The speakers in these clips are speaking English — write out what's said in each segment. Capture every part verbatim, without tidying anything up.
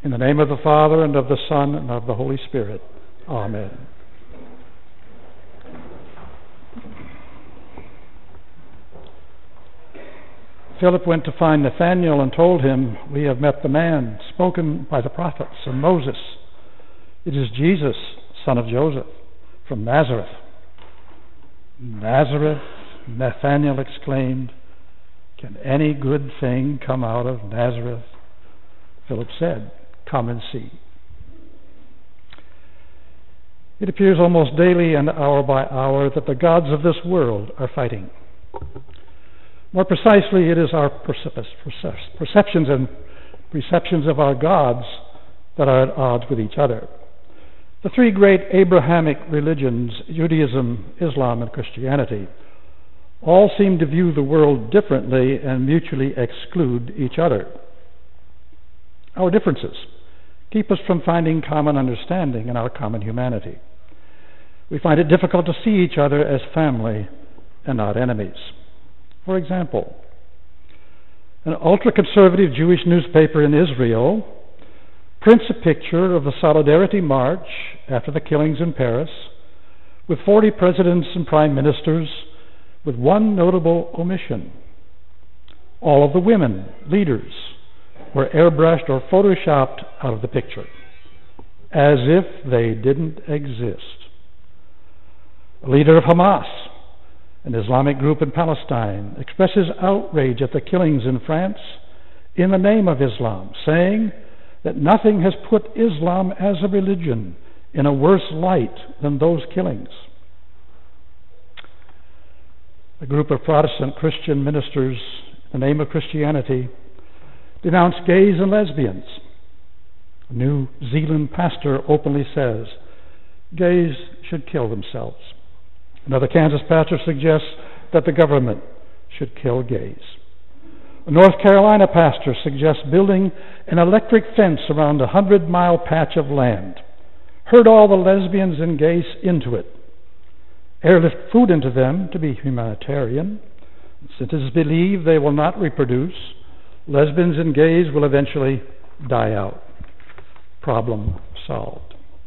In the name of the Father, and of the Son, and of the Holy Spirit. Amen. Philip went to find Nathanael and told him, "We have met the man spoken by the prophets and Moses. It is Jesus, son of Joseph, from Nazareth." "Nazareth?" Nathanael exclaimed. "Can any good thing come out of Nazareth?" Philip said, "Come and see." It appears almost daily and hour by hour that the gods of this world are fighting. More precisely, it is our perceptions and perceptions of our gods that are at odds with each other. The three great Abrahamic religions, Judaism, Islam, and Christianity, all seem to view the world differently and mutually exclude each other. Our differences keep us from finding common understanding in our common humanity. We find it difficult to see each other as family and not enemies. For example, an ultra-conservative Jewish newspaper in Israel prints a picture of the Solidarity March after the killings in Paris with forty presidents and prime ministers, with one notable omission. All of the women leaders were airbrushed or photoshopped out of the picture, as if they didn't exist. A leader of Hamas, an Islamic group in Palestine, expresses outrage at the killings in France in the name of Islam, saying that nothing has put Islam as a religion in a worse light than those killings. A group of Protestant Christian ministers, in the name of Christianity, denounced gays and lesbians. A New Zealand pastor openly says gays should kill themselves. Another Kansas pastor suggests that the government should kill gays. A North Carolina pastor suggests building an electric fence around a hundred-mile patch of land, herd all the lesbians and gays into it, airlift food into them to be humanitarian. Since it is believed they will not reproduce, lesbians and gays will eventually die out. Problem solved.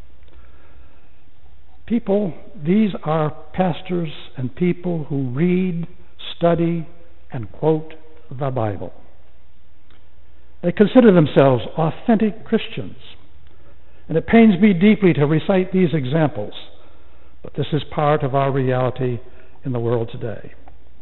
People, these are pastors and people who read, study, and quote the Bible. They consider themselves authentic Christians, and it pains me deeply to recite these examples, but this is part of our reality in the world today.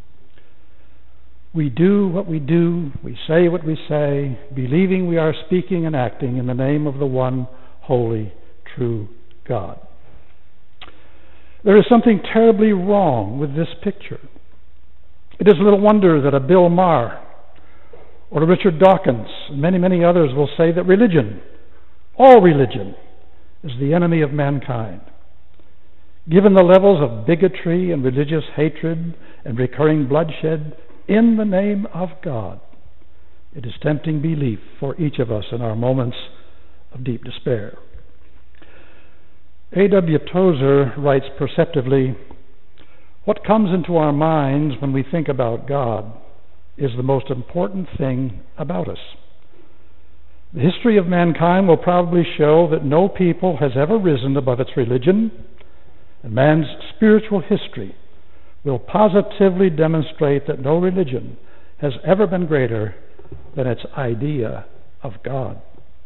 We do what we do, we say what we say, believing we are speaking and acting in the name of the one holy, true God. There is something terribly wrong with this picture. It is little wonder that a Bill Maher or a Richard Dawkins and many, many others will say that religion, all religion, is the enemy of mankind. Given the levels of bigotry and religious hatred and recurring bloodshed in the name of God, it is tempting belief for each of us in our moments of deep despair. A W Tozer writes perceptively, "What comes into our minds when we think about God is the most important thing about us. The history of mankind will probably show that no people has ever risen above its religion, and man's spiritual history will positively demonstrate that no religion has ever been greater than its idea of God."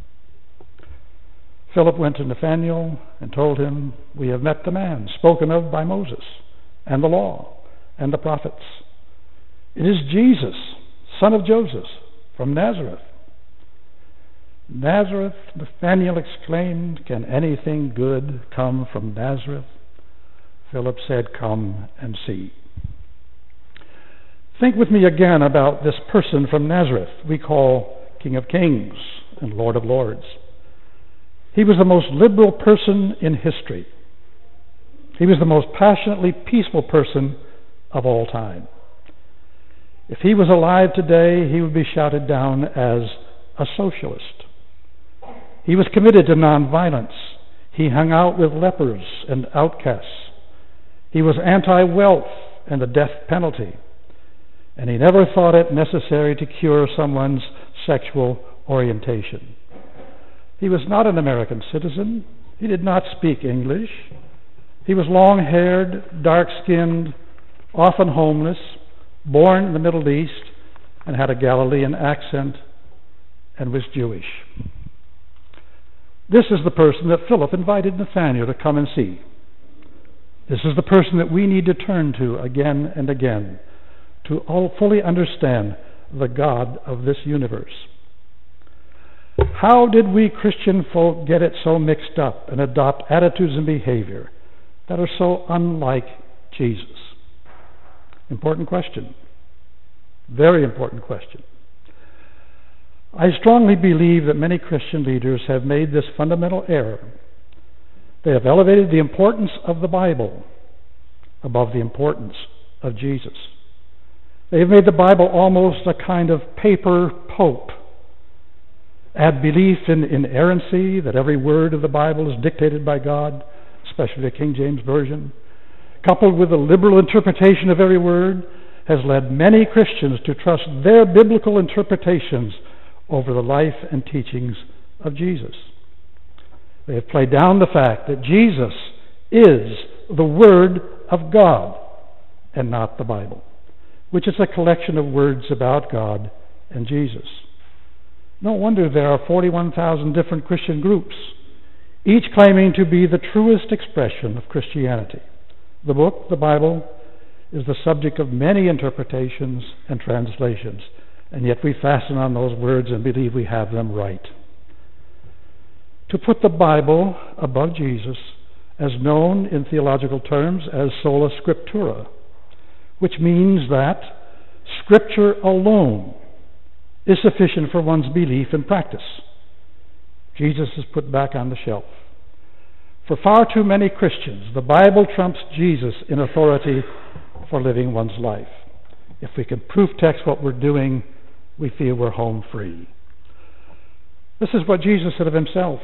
Philip went to Nathanael and told him, "We have met the man spoken of by Moses and the law and the prophets. It is Jesus, son of Joseph, from Nazareth." "Nazareth," Nathanael exclaimed, "can anything good come from Nazareth?" Philip said, "Come and see." Think with me again about this person from Nazareth we call King of Kings and Lord of Lords. He was the most liberal person in history. He was the most passionately peaceful person of all time. If he was alive today, he would be shouted down as a socialist. He was committed to nonviolence. He hung out with lepers and outcasts. He was anti-wealth and the death penalty. And he never thought it necessary to cure someone's sexual orientation. He was not an American citizen. He did not speak English. He was long-haired, dark-skinned, often homeless, born in the Middle East, and had a Galilean accent, and was Jewish. This is the person that Philip invited Nathanael to come and see. This is the person that we need to turn to again and again to all fully understand the God of this universe. How did we Christian folk get it so mixed up and adopt attitudes and behavior that are so unlike Jesus? Important question. Very important question. I strongly believe that many Christian leaders have made this fundamental error. They have elevated the importance of the Bible above the importance of Jesus. They have made the Bible almost a kind of paper pope. Add belief in inerrancy, that every word of the Bible is dictated by God, especially the King James Version, coupled with a liberal interpretation of every word, has led many Christians to trust their biblical interpretations over the life and teachings of Jesus. They have played down the fact that Jesus is the Word of God and not the Bible, which is a collection of words about God and Jesus. No wonder there are forty-one thousand different Christian groups, each claiming to be the truest expression of Christianity. The book, the Bible, is the subject of many interpretations and translations, and yet we fasten on those words and believe we have them right. To put the Bible above Jesus, as known in theological terms as sola scriptura, which means that Scripture alone is sufficient for one's belief and practice. Jesus is put back on the shelf. For far too many Christians, the Bible trumps Jesus in authority for living one's life. If we can proof text what we're doing, we feel we're home free. This is what Jesus said of himself.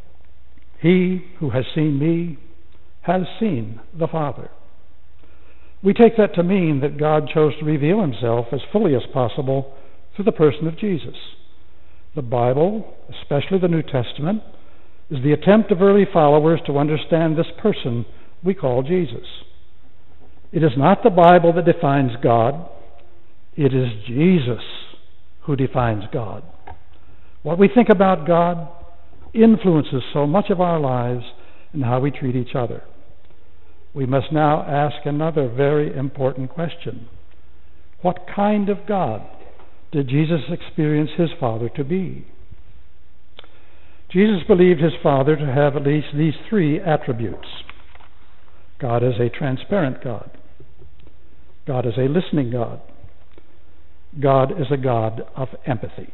He who has seen me has seen the Father. We take that to mean that God chose to reveal himself as fully as possible through the person of Jesus. The Bible, especially the New Testament, is the attempt of early followers to understand this person we call Jesus. It is not the Bible that defines God. It is Jesus who defines God. What we think about God influences so much of our lives and how we treat each other. We must now ask another very important question. What kind of God did Jesus experience his Father to be? Jesus believed his Father to have at least these three attributes. God is a transparent God. God is a listening God. God is a God of empathy.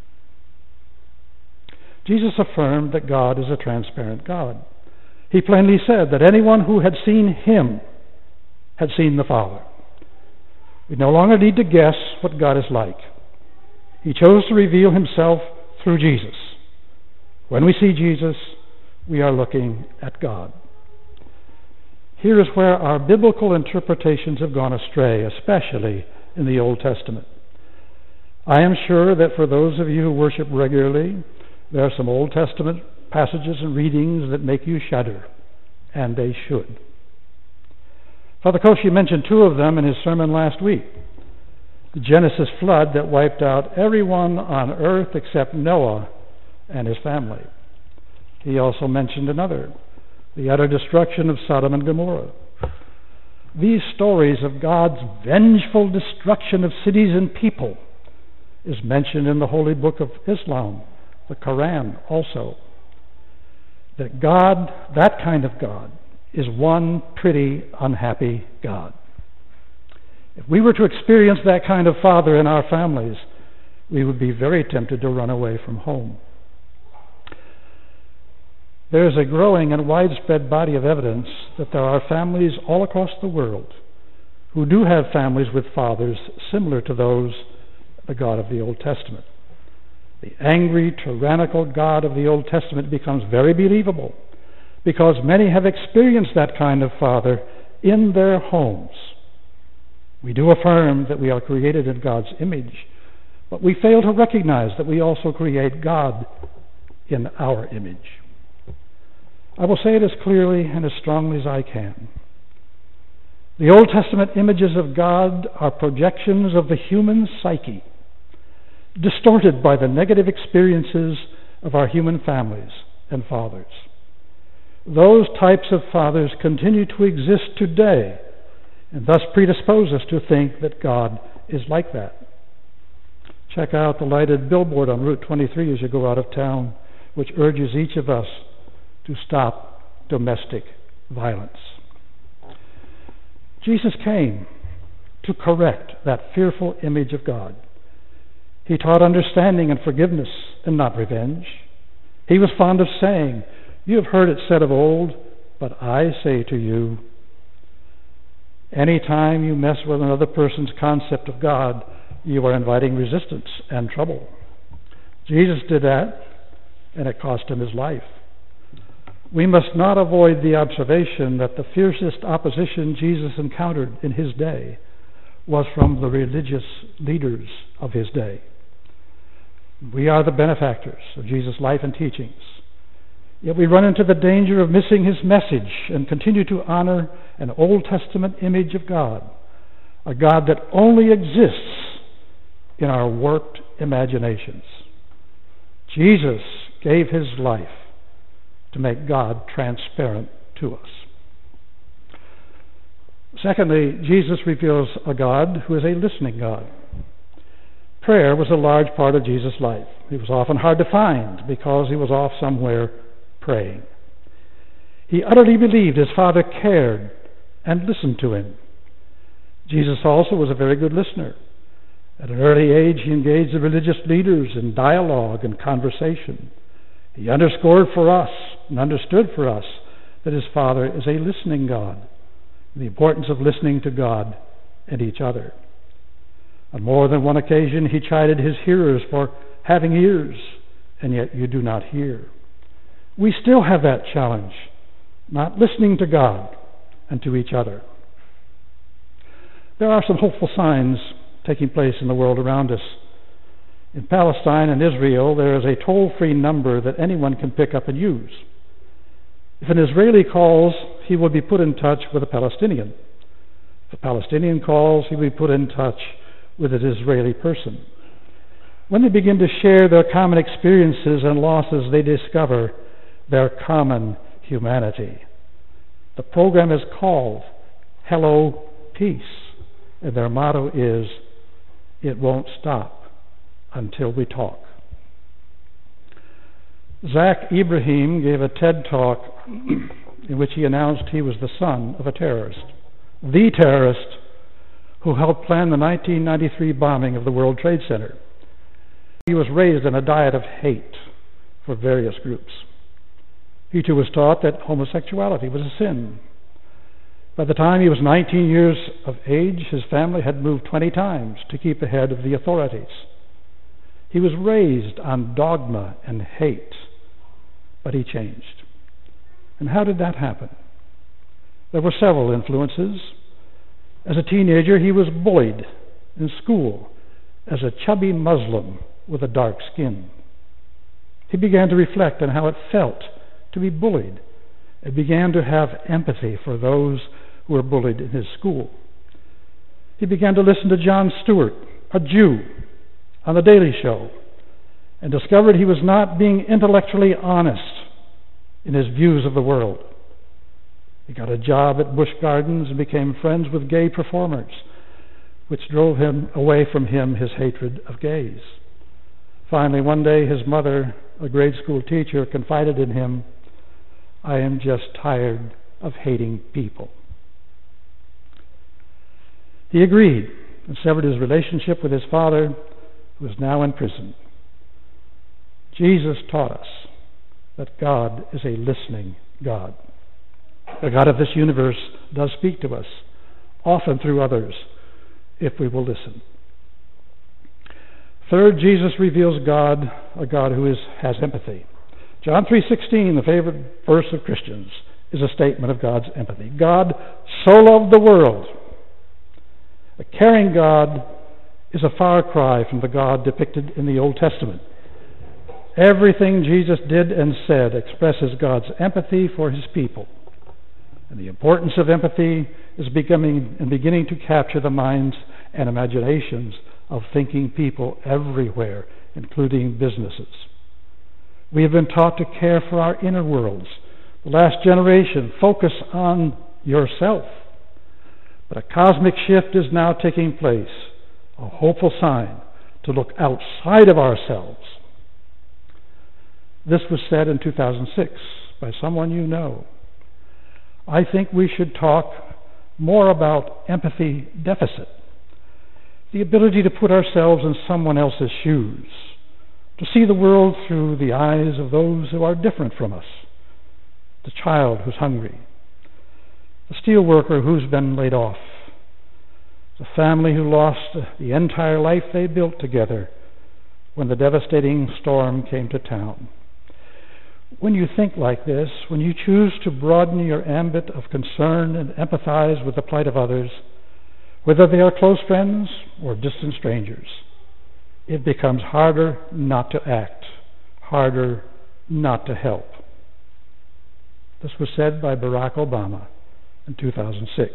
Jesus affirmed that God is a transparent God. He plainly said that anyone who had seen him had seen the Father. We no longer need to guess what God is like. He chose to reveal himself through Jesus. When we see Jesus, we are looking at God. Here is where our biblical interpretations have gone astray, especially in the Old Testament. I am sure that for those of you who worship regularly, there are some Old Testament passages and readings that make you shudder, and they should. Father Koshi mentioned two of them in his sermon last week. The Genesis flood that wiped out everyone on earth except Noah and his family. He also mentioned another, the utter destruction of Sodom and Gomorrah. These stories of God's vengeful destruction of cities and people is mentioned in the holy book of Islam, the Quran also. That God, that kind of God, is one pretty unhappy God. If we were to experience that kind of Father in our families, we would be very tempted to run away from home. There is a growing and widespread body of evidence that there are families all across the world who do have families with fathers similar to those of the God of the Old Testament. The angry, tyrannical God of the Old Testament becomes very believable because many have experienced that kind of father in their homes. We do affirm that we are created in God's image, but we fail to recognize that we also create God in our image. I will say it as clearly and as strongly as I can. The Old Testament images of God are projections of the human psyche, distorted by the negative experiences of our human families and fathers. Those types of fathers continue to exist today and thus predispose us to think that God is like that. Check out the lighted billboard on Route twenty-three as you go out of town, which urges each of us to stop domestic violence. Jesus came to correct that fearful image of God. He taught understanding and forgiveness and not revenge. He was fond of saying, "You have heard it said of old, but I say to you." Any time you mess with another person's concept of God, you are inviting resistance and trouble. Jesus did that, and it cost him his life. We must not avoid the observation that the fiercest opposition Jesus encountered in his day was from the religious leaders of his day. We are the benefactors of Jesus' life and teachings. Yet we run into the danger of missing his message and continue to honor an Old Testament image of God, a God that only exists in our warped imaginations. Jesus gave his life to make God transparent to us. Secondly, Jesus reveals a God who is a listening God. Prayer was a large part of Jesus' life. It was often hard to find because he was off somewhere praying. He utterly believed his Father cared and listened to him. Jesus also was a very good listener. At an early age, he engaged the religious leaders in dialogue and conversation. He underscored for us and understood for us that his Father is a listening God, and the importance of listening to God and each other. On more than one occasion, he chided his hearers for having ears, and yet you do not hear. We still have that challenge, not listening to God and to each other. There are some hopeful signs taking place in the world around us. In Palestine and Israel, there is a toll-free number that anyone can pick up and use. If an Israeli calls, he will be put in touch with a Palestinian. If a Palestinian calls, he will be put in touch with an Israeli person. When they begin to share their common experiences and losses, they discover their common humanity. The program is called Hello Peace, and their motto is, "It won't stop until we talk." Zach Ibrahim gave a TED Talk in which he announced he was the son of a terrorist, the terrorist who helped plan the nineteen ninety-three bombing of the World Trade Center. He was raised in a diet of hate for various groups. He too was taught that homosexuality was a sin. By the time he was nineteen years of age, his family had moved twenty times to keep ahead of the authorities. He was raised on dogma and hate, but he changed. And how did that happen? There were several influences. As a teenager, he was bullied in school as a chubby Muslim with a dark skin. He began to reflect on how it felt to be bullied and began to have empathy for those who were bullied in his school. He began to listen to Jon Stewart, a Jew, on The Daily Show, and discovered he was not being intellectually honest in his views of the world. He got a job at Busch Gardens and became friends with gay performers, which drove him away from him his hatred of gays. Finally, one day, his mother, a grade school teacher, confided in him, "I am just tired of hating people." He agreed and severed his relationship with his father, who is now in prison. Jesus taught us that God is a listening God. The God of this universe does speak to us, often through others, if we will listen. Third, Jesus reveals God, a God who is, has empathy. John three sixteen, the favorite verse of Christians, is a statement of God's empathy. God so loved the world. A caring God is a far cry from the God depicted in the Old Testament. Everything Jesus did and said expresses God's empathy for his people. And the importance of empathy is becoming and beginning to capture the minds and imaginations of thinking people everywhere, including businesses. We have been taught to care for our inner worlds. The last generation, focus on yourself. But a cosmic shift is now taking place, a hopeful sign to look outside of ourselves. This was said in two thousand six by someone you know. I think we should talk more about empathy deficit, the ability to put ourselves in someone else's shoes, to see the world through the eyes of those who are different from us, the child who's hungry, the steel worker who's been laid off, the family who lost the entire life they built together when the devastating storm came to town. When you think like this, when you choose to broaden your ambit of concern and empathize with the plight of others, whether they are close friends or distant strangers, it becomes harder not to act, harder not to help. This was said by Barack Obama in two thousand six.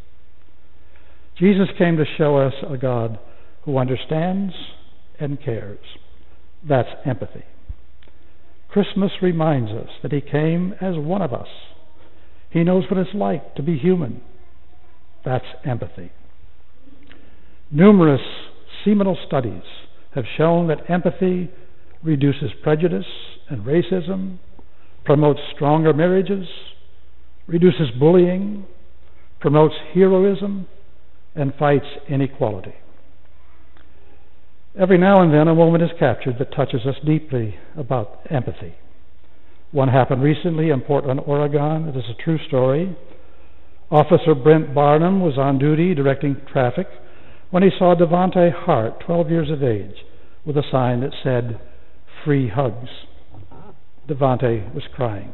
Jesus came to show us a God who understands and cares. That's empathy. Christmas reminds us that he came as one of us. He knows what it's like to be human. That's empathy. Numerous seminal studies have shown that empathy reduces prejudice and racism, promotes stronger marriages, reduces bullying, promotes heroism, and fights inequality. Every now and then a moment is captured that touches us deeply about empathy. One happened recently in Portland, Oregon. It is a true story. Officer Brent Barnum was on duty directing traffic when he saw Devontae Hart, twelve years of age, with a sign that said, "Free hugs." Devontae was crying.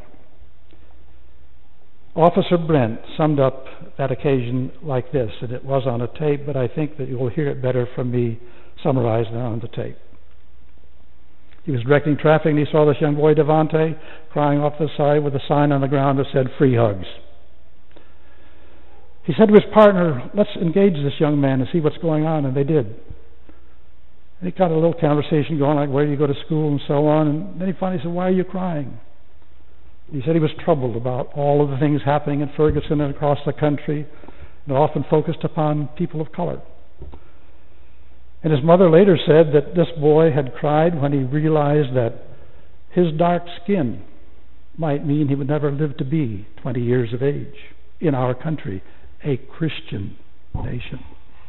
Officer Brent summed up that occasion like this, and it was on a tape, but I think that you will hear it better from me summarized on the tape. He was directing traffic and he saw this young boy, Devontae, crying off the side with a sign on the ground that said, "Free hugs." He said to his partner, "Let's engage this young man and see what's going on," and they did. And he got a little conversation going, like, "Where do you go to school?" and so on, and then he finally said, "Why are you crying?" He said he was troubled about all of the things happening in Ferguson and across the country, and often focused upon people of color. And his mother later said that this boy had cried when he realized that his dark skin might mean he would never live to be twenty years of age in our country, a Christian nation.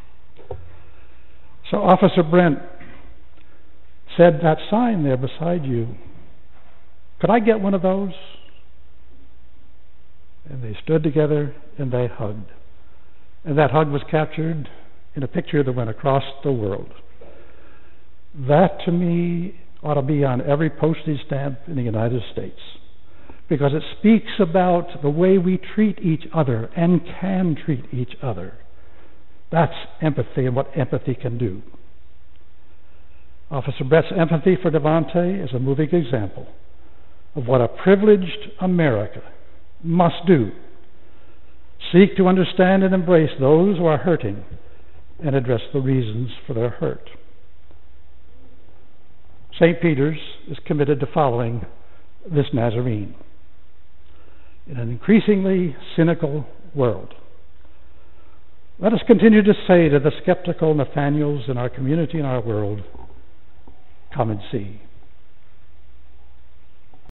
So Officer Brent said, "That sign there beside you, could I get one of those?" And they stood together and they hugged. And that hug was captured in a picture that went across the world. That, to me, ought to be on every postage stamp in the United States, because it speaks about the way we treat each other and can treat each other. That's empathy and what empathy can do. Officer Brett's empathy for Devontae is a moving example of what a privileged America must do: seek to understand and embrace those who are hurting and address the reasons for their hurt. Saint Peter's is committed to following this Nazarene. In an increasingly cynical world, let us continue to say to the skeptical Nathaniels in our community and our world, "Come and see."